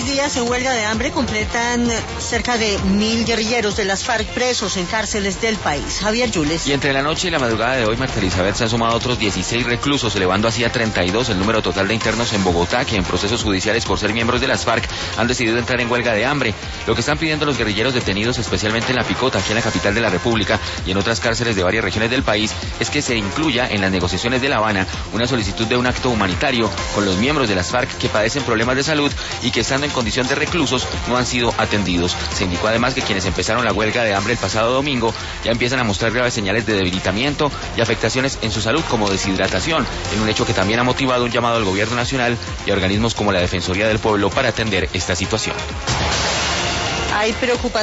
días en huelga de hambre completan cerca de 1.000 guerrilleros de las FARC presos en cárceles del país. Javier Yules. Y entre la noche y la madrugada de hoy, Marta Elizabeth, se han sumado otros 16 reclusos, elevando así a 32 el número total de internos en Bogotá, que en procesos judiciales por ser miembros de las FARC han decidido entrar en huelga de hambre. Lo que están pidiendo los guerrilleros detenidos, especialmente en La Picota, aquí en la capital de la República, y en otras cárceles de varias regiones del país, es que se incluya en las negociaciones de La Habana una solicitud de un acto humanitario con los miembros de las FARC que padecen problemas de salud y que estando en condición de reclusos no han sido atendidos. Se indicó además que quienes empezaron la huelga de hambre el pasado domingo ya empiezan a mostrar graves señales de debilitamiento y afectaciones en su salud como deshidratación, en un hecho que también ha motivado un llamado al gobierno nacional y a organismos como la Defensoría del Pueblo para atender esta situación. Hay preocupación